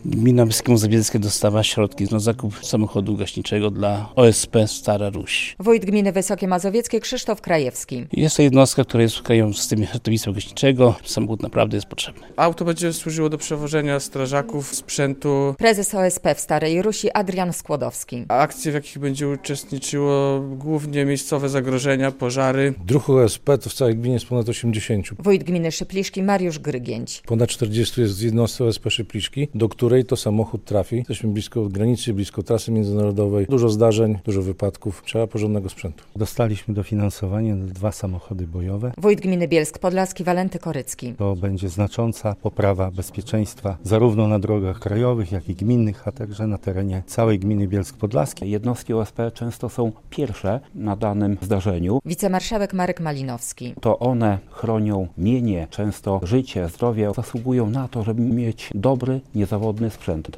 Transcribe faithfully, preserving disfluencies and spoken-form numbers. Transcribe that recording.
Gmina Beskidzko-Mazowieckie dostała środki na zakup samochodu gaśniczego dla O S P Stara Ruś. Wójt gminy Wysokie Mazowieckie Krzysztof Krajewski. Jest to jednostka, która jest w krajowym systemie ratownictwa gaśniczego. Samochód naprawdę jest potrzebny. Auto będzie służyło do przewożenia strażaków, sprzętu. Prezes O S P w Starej Rusi Adrian Skłodowski. Akcje, w jakich będzie uczestniczyło głównie miejscowe zagrożenia, pożary. Druhów O S P to w całej gminie jest ponad osiemdziesiąt. Wójt gminy Szypliszki Mariusz Grygięć. Ponad czterdziestu jest z jednostki O S P Szypliszki, do której to samochód trafi. Jesteśmy blisko granicy, blisko trasy międzynarodowej. Dużo zdarzeń, dużo wypadków. Trzeba porządnego sprzętu. Dostaliśmy dofinansowanie na dwa samochody bojowe. Wójt gminy Bielsk Podlaski Walenty Korycki. To będzie znacząca poprawa bezpieczeństwa zarówno na drogach krajowych, jak i gminnych, a także na terenie całej gminy Bielsk Podlaski. Jednostki O S P często są pierwsze na danym zdarzeniu. Wicemarszałek Marek Malinowski. To one chronią mienie, często życie, zdrowie, zasługują na to, żeby mieć dobry, niezawodny sprzęt.